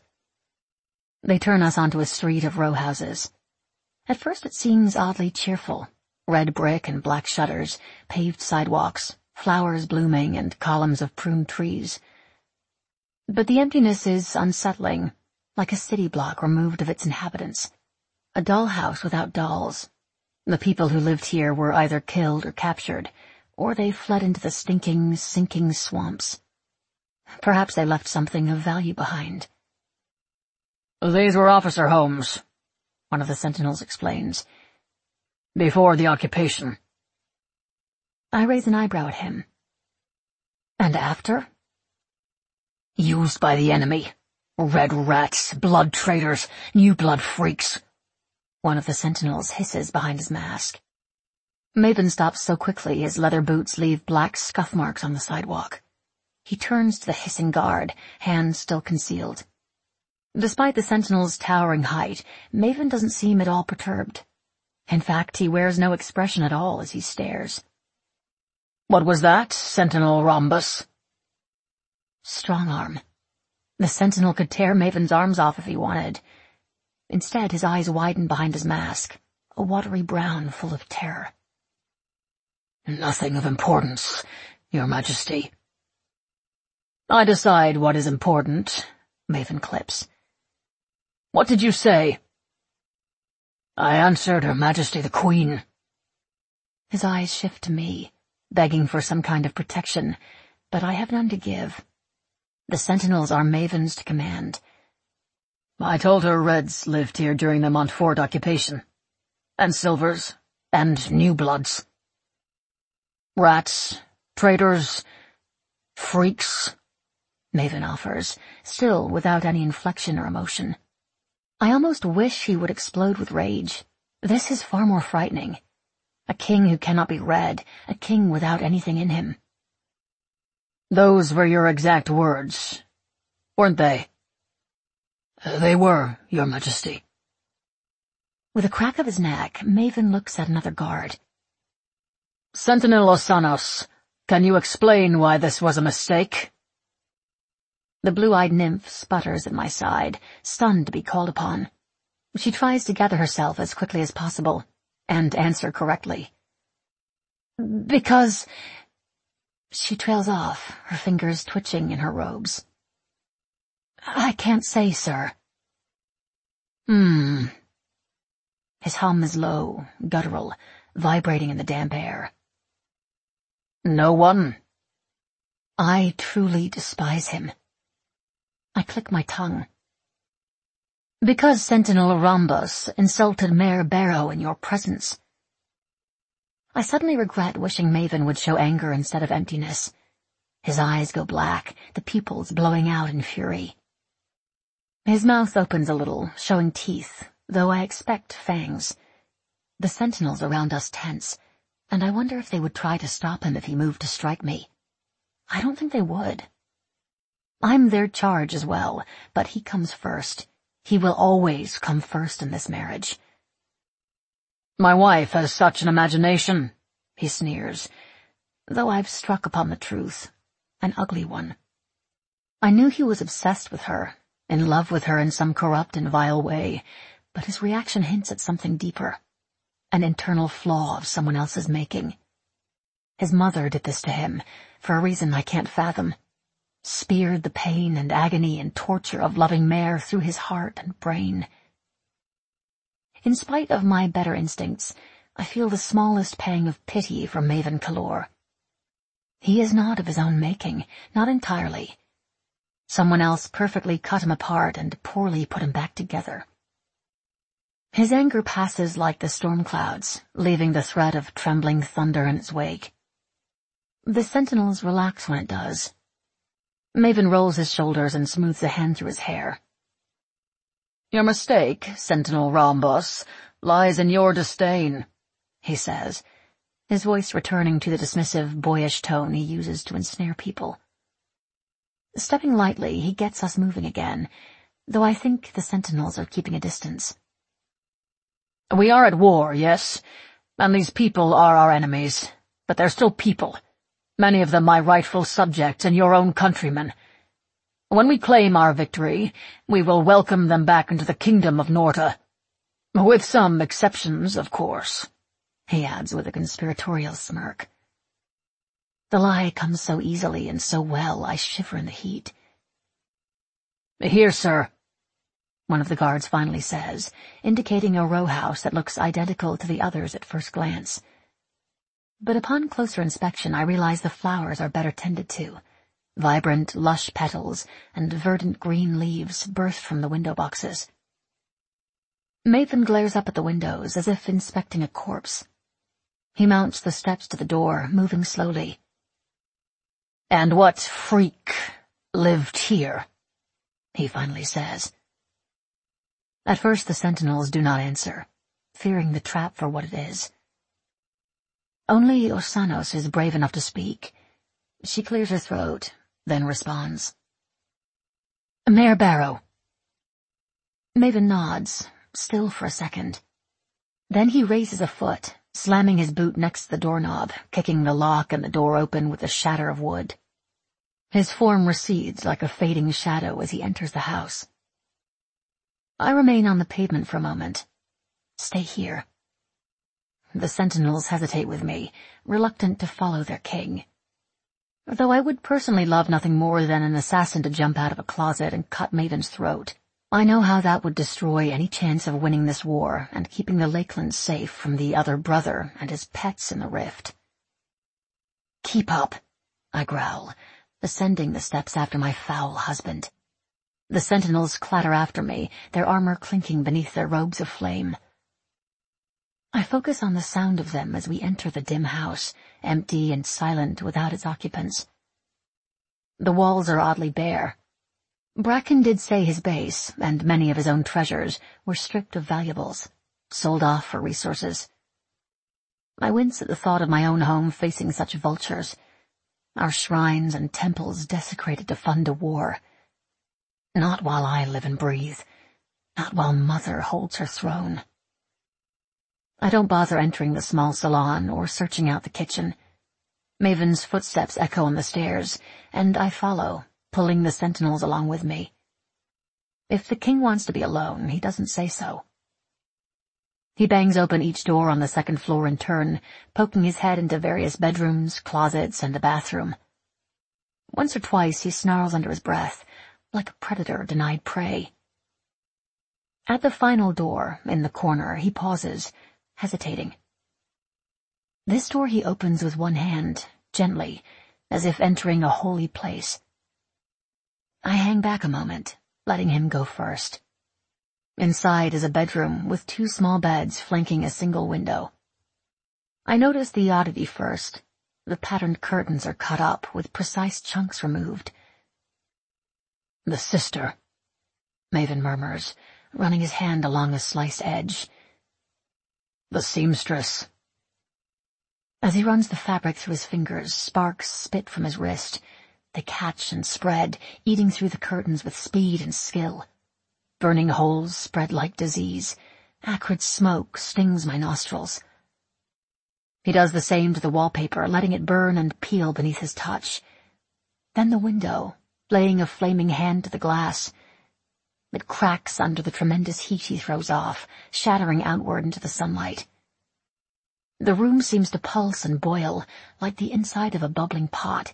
They turn us onto a street of row houses. At first it seems oddly cheerful. Red brick and black shutters, paved sidewalks, flowers blooming, and columns of pruned trees. But the emptiness is unsettling, like a city block removed of its inhabitants. A dollhouse without dolls. The people who lived here were either killed or captured, or they fled into the stinking, sinking swamps. Perhaps they left something of value behind. "These were officer homes," one of the sentinels explains. "Before the occupation." I raise an eyebrow at him. And after? "Used by the enemy. Red rats, blood traitors, new blood freaks," one of the sentinels hisses behind his mask. Maven stops so quickly his leather boots leave black scuff marks on the sidewalk. He turns to the hissing guard, hands still concealed. Despite the sentinel's towering height, Maven doesn't seem at all perturbed. In fact, he wears no expression at all as he stares. "What was that, Sentinel Rhombus?" Strong arm. The sentinel could tear Maven's arms off if he wanted. Instead, his eyes widen behind his mask, a watery brown full of terror. "Nothing of importance, Your Majesty." "I decide what is important," Maven clips. "What did you say?" "I answered Her Majesty the Queen." His eyes shift to me, begging for some kind of protection, but I have none to give. The sentinels are Maven's to command. "I told her Reds lived here during the Montfort occupation. And Silvers. And New Bloods. Rats. Traitors. Freaks," Maven offers, still without any inflection or emotion. I almost wish he would explode with rage. This is far more frightening. A king who cannot be read, a king without anything in him. "Those were your exact words, weren't they?" "They were, Your Majesty." With a crack of his neck, Maven looks at another guard. "Sentinel Osanos, can you explain why this was a mistake?" The blue-eyed nymph sputters at my side, stunned to be called upon. She tries to gather herself as quickly as possible, and answer correctly. "Because—" She trails off, her fingers twitching in her robes. "I can't say, sir." His hum is low, guttural, vibrating in the damp air. "No one?" I truly despise him. I click my tongue. "Because Sentinel Rhombus insulted Mayor Barrow in your presence." I suddenly regret wishing Maven would show anger instead of emptiness. His eyes go black, the pupils blowing out in fury. His mouth opens a little, showing teeth, though I expect fangs. The sentinels around us tense, and I wonder if they would try to stop him if he moved to strike me. I don't think they would. I'm their charge as well, but he comes first. He will always come first in this marriage. "My wife has such an imagination," he sneers, though I've struck upon the truth, an ugly one. I knew he was obsessed with her, in love with her in some corrupt and vile way, but his reaction hints at something deeper, an internal flaw of someone else's making. His mother did this to him, for a reason I can't fathom. Speared the pain and agony and torture of loving Mare through his heart and brain. In spite of my better instincts, I feel the smallest pang of pity for Maven Calor. He is not of his own making, not entirely. Someone else perfectly cut him apart and poorly put him back together. His anger passes like the storm clouds, leaving the threat of trembling thunder in its wake. The sentinels relax when it does. Maven rolls his shoulders and smooths a hand through his hair. "Your mistake, Sentinel Rhombus, lies in your disdain," he says, his voice returning to the dismissive, boyish tone he uses to ensnare people. Stepping lightly, he gets us moving again, though I think the sentinels are keeping a distance. "We are at war, yes, and these people are our enemies, but they're still people. Many of them my rightful subjects and your own countrymen. When we claim our victory, we will welcome them back into the kingdom of Norta. With some exceptions, of course." he adds with a conspiratorial smirk. The lie comes so easily and so well I shiver in the heat. "Here, sir," one of the guards finally says, indicating a row house that looks identical to the others at first glance. But upon closer inspection I realize the flowers are better tended to. Vibrant, lush petals and verdant green leaves burst from the window boxes. Maven glares up at the windows as if inspecting a corpse. He mounts the steps to the door, moving slowly. "And what freak lived here?" he finally says. At first the sentinels do not answer, fearing the trap for what it is. Only Osanos is brave enough to speak. She clears her throat, then responds. "Mayor Barrow." Maven nods, still for a second. Then he raises a foot, slamming his boot next to the doorknob, kicking the lock and the door open with a shatter of wood. His form recedes like a fading shadow as he enters the house. I remain on the pavement for a moment. Stay here. The sentinels hesitate with me, reluctant to follow their king. Though I would personally love nothing more than an assassin to jump out of a closet and cut Maven's throat, I know how that would destroy any chance of winning this war and keeping the Lakelands safe from the other brother and his pets in the rift. "Keep up," I growl, ascending the steps after my foul husband. The sentinels clatter after me, their armor clinking beneath their robes of flame. I focus on the sound of them as we enter the dim house, empty and silent without its occupants. The walls are oddly bare. Bracken did say his base, and many of his own treasures, were stripped of valuables, sold off for resources. I wince at the thought of my own home facing such vultures, our shrines and temples desecrated to fund a war. Not while I live and breathe, not while Mother holds her throne. I don't bother entering the small salon or searching out the kitchen. Maven's footsteps echo on the stairs, and I follow, pulling the sentinels along with me. If the king wants to be alone, he doesn't say so. He bangs open each door on the second floor in turn, poking his head into various bedrooms, closets, and the bathroom. Once or twice he snarls under his breath, like a predator denied prey. At the final door, in the corner, he pauses, hesitating. This door he opens with one hand, gently, as if entering a holy place. I hang back a moment, letting him go first. Inside is a bedroom with two small beds flanking a single window. I notice the oddity first. The patterned curtains are cut up, with precise chunks removed. "The sister," Maven murmurs, running his hand along a sliced edge. "The seamstress." As he runs the fabric through his fingers, sparks spit from his wrist. They catch and spread, eating through the curtains with speed and skill. Burning holes spread like disease. Acrid smoke stings my nostrils. He does the same to the wallpaper, letting it burn and peel beneath his touch. Then the window, laying a flaming hand to the glass. It cracks under the tremendous heat he throws off, shattering outward into the sunlight. The room seems to pulse and boil, like the inside of a bubbling pot.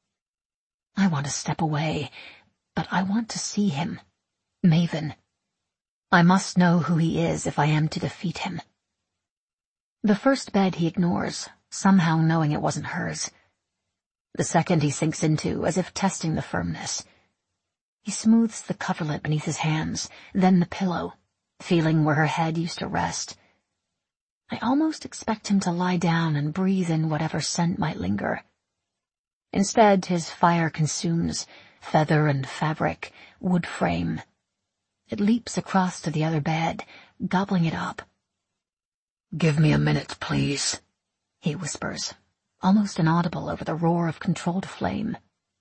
I want to step away, but I want to see him. Maven. I must know who he is if I am to defeat him. The first bed he ignores, somehow knowing it wasn't hers. The second he sinks into, as if testing the firmness. He smooths the coverlet beneath his hands, then the pillow, feeling where her head used to rest. I almost expect him to lie down and breathe in whatever scent might linger. Instead, his fire consumes feather and fabric, wood frame. It leaps across to the other bed, gobbling it up. "Give me a minute, please," he whispers, almost inaudible over the roar of controlled flame.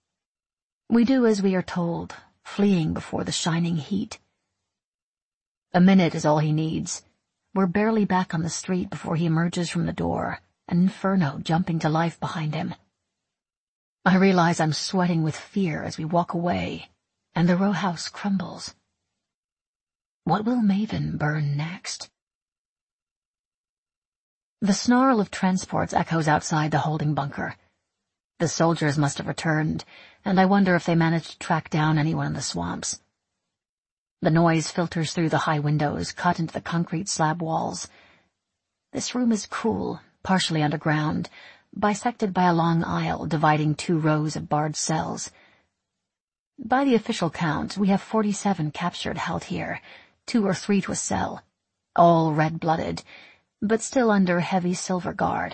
We do as we are told, fleeing before the shining heat. A minute is all he needs. We're barely back on the street before he emerges from the door, an inferno jumping to life behind him. I realize I'm sweating with fear as we walk away, and the row house crumbles. What will Maven burn next? The snarl of transports echoes outside the holding bunker. The soldiers must have returned, and I wonder if they managed to track down anyone in the swamps. The noise filters through the high windows cut into the concrete slab walls. This room is cool, partially underground, bisected by a long aisle dividing 2 rows of barred cells. By the official count, we have 47 captured held here, 2 or 3 to a cell, all red-blooded, but still under heavy silver guard.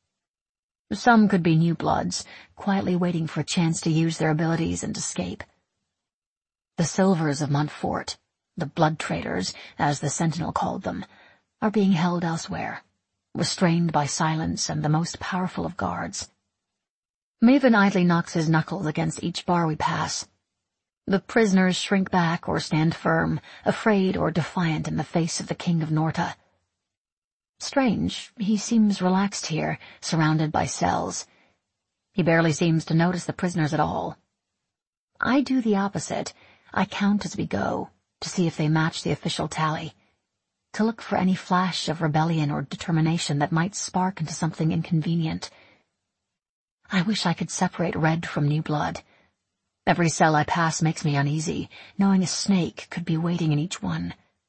Some could be new bloods, quietly waiting for a chance to use their abilities and escape. The Silvers of Montfort, the blood traders, as the Sentinel called them, are being held elsewhere, restrained by silence and the most powerful of guards. Maven idly knocks his knuckles against each bar we pass. The prisoners shrink back or stand firm, afraid or defiant in the face of the King of Norta. Strange, he seems relaxed here, surrounded by cells. He barely seems to notice the prisoners at all. I do the opposite. I count as we go, to see if they match the official tally, to look for any flash of rebellion or determination that might spark into something inconvenient. I wish I could separate red from new blood. Every cell I pass makes me uneasy, knowing a snake could be waiting in each one.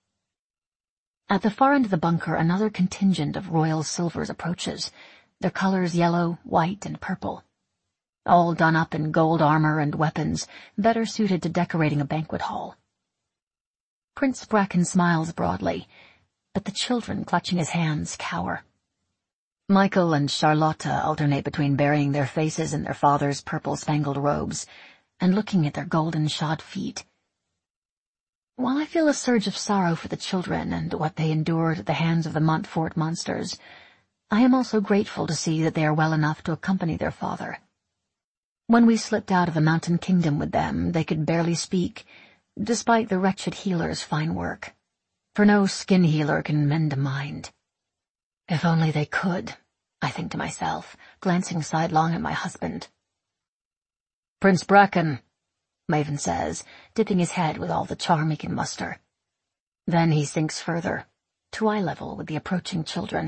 At the far end of the bunker, another contingent of Royal Silvers approaches, their colors yellow, white, and purple. All done up in gold armor and weapons, better suited to decorating a banquet hall. Prince Bracken smiles broadly, but the children clutching his hands cower. Michael and Charlotta alternate between burying their faces in their father's purple-spangled robes and looking at their golden-shod feet. While I feel a surge of sorrow for the children and what they endured at the hands of the Montfort monsters, I am also grateful to see that they are well enough to accompany their father. When we slipped out of the Mountain Kingdom with them, they could barely speak, despite the wretched healer's fine work. For no skin healer can mend a mind. If only they could, I think to myself, glancing sidelong at my husband. Prince Bracken, Maven says, dipping his head with all the charm he can muster. Then he sinks further, to eye level with the approaching children.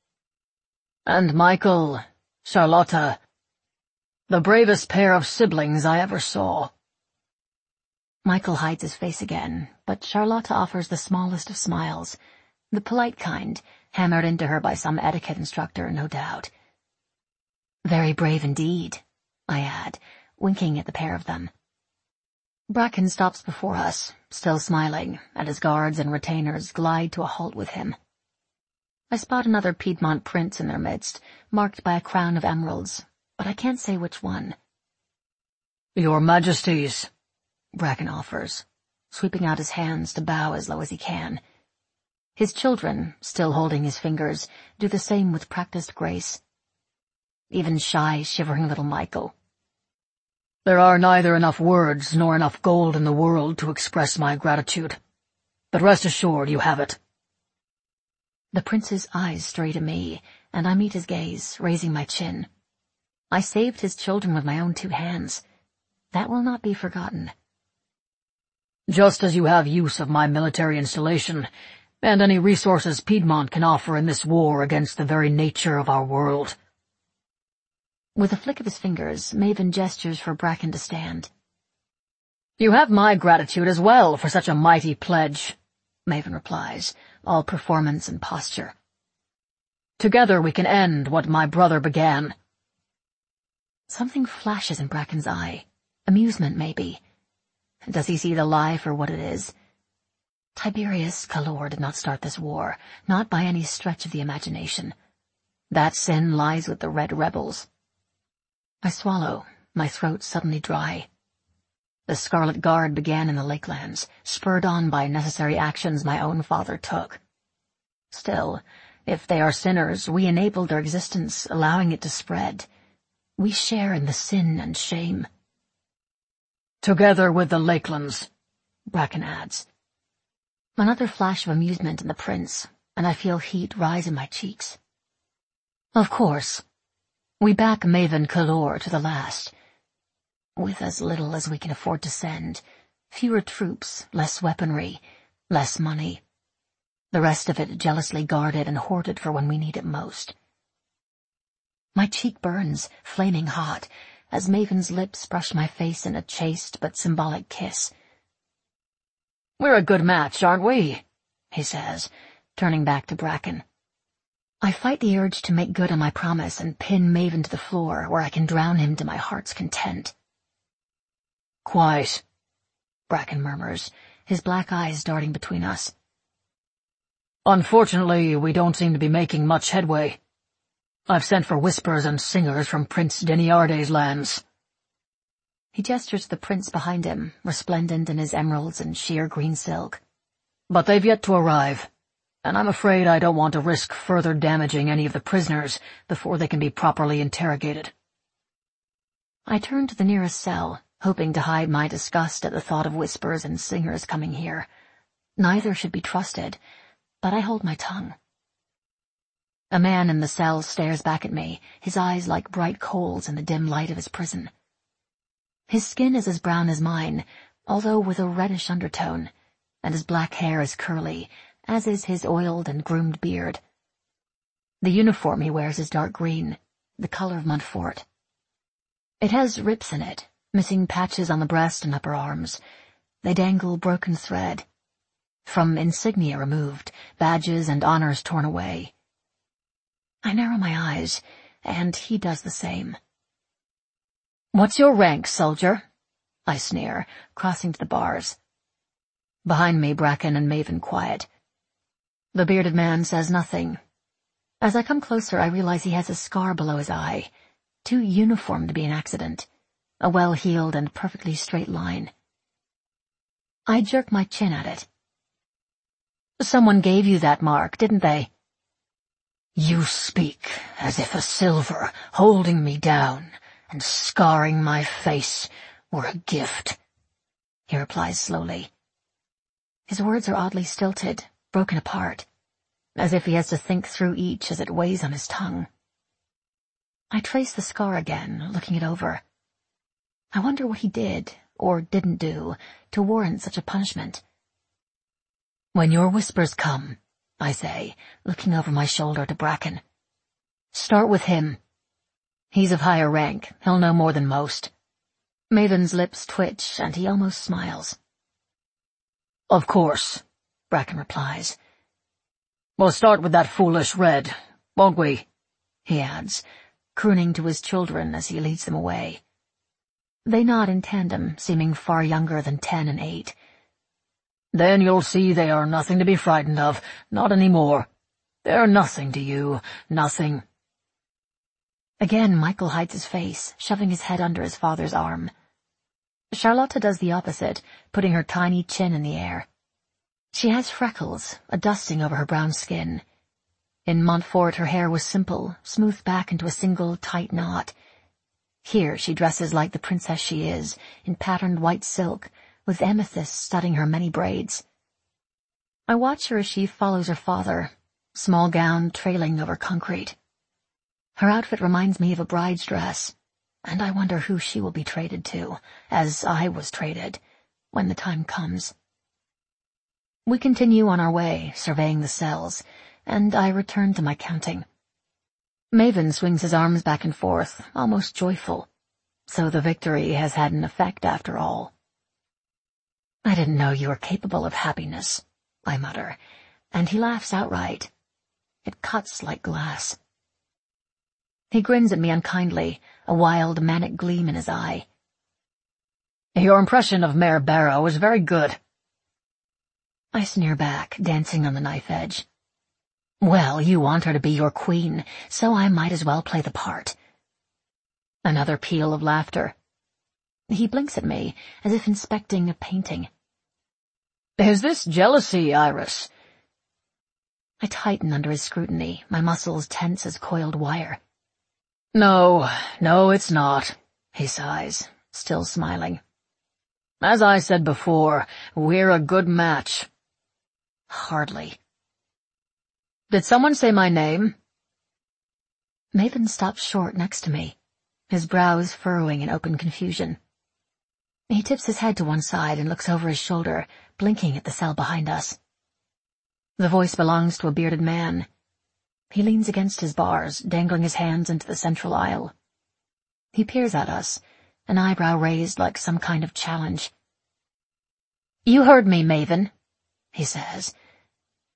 And Michael, Charlotta, the bravest pair of siblings I ever saw. Michael hides his face again, but Charlotta offers the smallest of smiles, the polite kind, hammered into her by some etiquette instructor, no doubt. Very brave indeed, I add, winking at the pair of them. Bracken stops before us, still smiling, and his guards and retainers glide to a halt with him. I spot another Piedmont prince in their midst, marked by a crown of emeralds, but I can't say which one. Your Majesties, Bracken offers, sweeping out his hands to bow as low as he can. His children, still holding his fingers, do the same with practiced grace. Even shy, shivering little Michael. There are neither enough words nor enough gold in the world to express my gratitude, but rest assured you have it. The prince's eyes stray to me, and I meet his gaze, raising my chin. I saved his children with my own 2 hands. That will not be forgotten. Just as you have use of my military installation, and any resources Piedmont can offer in this war against the very nature of our world. With a flick of his fingers, Maven gestures for Bracken to stand. You have my gratitude as well for such a mighty pledge, Maven replies, all performance and posture. Together we can end what my brother began. Something flashes in Bracken's eye. Amusement, maybe. Does he see the lie for what it is? Tiberius Calor did not start this war, not by any stretch of the imagination. That sin lies with the Red Rebels. I swallow, my throat suddenly dry. The Scarlet Guard began in the Lakelands, spurred on by necessary actions my own father took. Still, if they are sinners, we enabled their existence, allowing it to spread. We share in the sin and shame. Together with the Lakelands, Bracken adds. Another flash of amusement in the prince, and I feel heat rise in my cheeks. Of course. We back Maven Calor to the last. With as little as we can afford to send, fewer troops, less weaponry, less money. the rest of it jealously guarded and hoarded for when we need it most. My cheek burns, flaming hot, as Maven's lips brush my face in a chaste but symbolic kiss. "We're a good match, aren't we?" he says, turning back to Bracken. I fight the urge to make good on my promise and pin Maven to the floor where I can drown him to my heart's content. "Quite," Bracken murmurs, his black eyes darting between us. "Unfortunately, we don't seem to be making much headway. I've sent for whispers and singers from Prince Deniarde's lands." He gestures to the prince behind him, resplendent in his emeralds and sheer green silk. "But they've yet to arrive, and I'm afraid I don't want to risk further damaging any of the prisoners before they can be properly interrogated." I turn to the nearest cell, hoping to hide my disgust at the thought of whispers and singers coming here. Neither should be trusted, but I hold my tongue. A man in the cell stares back at me, his eyes like bright coals in the dim light of his prison. His skin is as brown as mine, although with a reddish undertone, and his black hair is curly, as is his oiled and groomed beard. The uniform he wears is dark green, the color of Montfort. It has rips in it, missing patches on the breast and upper arms. They dangle broken thread. From insignia removed, badges and honors torn away. I narrow my eyes, and he does the same. "What's your rank, soldier?" I sneer, crossing to the bars. Behind me, Bracken and Maven quiet. The bearded man says nothing. As I come closer, I realize he has a scar below his eye, too uniform to be an accident, a well-heeled and perfectly straight line. I jerk my chin at it. "Someone gave you that mark, didn't they?" "You speak as if a silver holding me down and scarring my face were a gift," he replies slowly. His words are oddly stilted, broken apart, as if he has to think through each as it weighs on his tongue. I trace the scar again, looking it over. I wonder what he did, or didn't do, to warrant such a punishment. "When your whispers come," I say, looking over my shoulder to Bracken, "start with him. He's of higher rank, he'll know more than most." Maven's lips twitch, and he almost smiles. "Of course," Bracken replies. "We'll start with that foolish Red, won't we?" he adds, crooning to his children as he leads them away. They nod in tandem, seeming far younger than 10 and 8. "Then you'll see they are nothing to be frightened of, not any more. They're nothing to you, nothing." Again Michael hides his face, shoving his head under his father's arm. Charlotta does the opposite, putting her tiny chin in the air. She has freckles, a dusting over her brown skin. In Montfort her hair was simple, smoothed back into a single tight knot. Here she dresses like the princess she is, in patterned white silk, with amethyst studding her many braids. I watch her as she follows her father, small gown trailing over concrete. Her outfit reminds me of a bride's dress, and I wonder who she will be traded to, as I was traded, when the time comes. We continue on our way, surveying the cells, and I return to my counting. Maven swings his arms back and forth, almost joyful, so the victory has had an effect after all. "I didn't know you were capable of happiness," I mutter, and he laughs outright. It cuts like glass. He grins at me unkindly, a wild, manic gleam in his eye. "Your impression of Mayor Barrow is very good." I sneer back, dancing on the knife edge. "Well, you want her to be your queen, so I might as well play the part." Another peal of laughter. He blinks at me, as if inspecting a painting. "Is this jealousy, Iris?" I tighten under his scrutiny, my muscles tense as coiled wire. No, it's not," he sighs, still smiling. "As I said before, we're a good match." Hardly. "Did someone say my name?" Maven stops short next to me, his brows furrowing in open confusion. He tips his head to one side and looks over his shoulder, blinking at the cell behind us. The voice belongs to a bearded man. He leans against his bars, dangling his hands into the central aisle. He peers at us, an eyebrow raised like some kind of challenge. "You heard me, Maven," he says.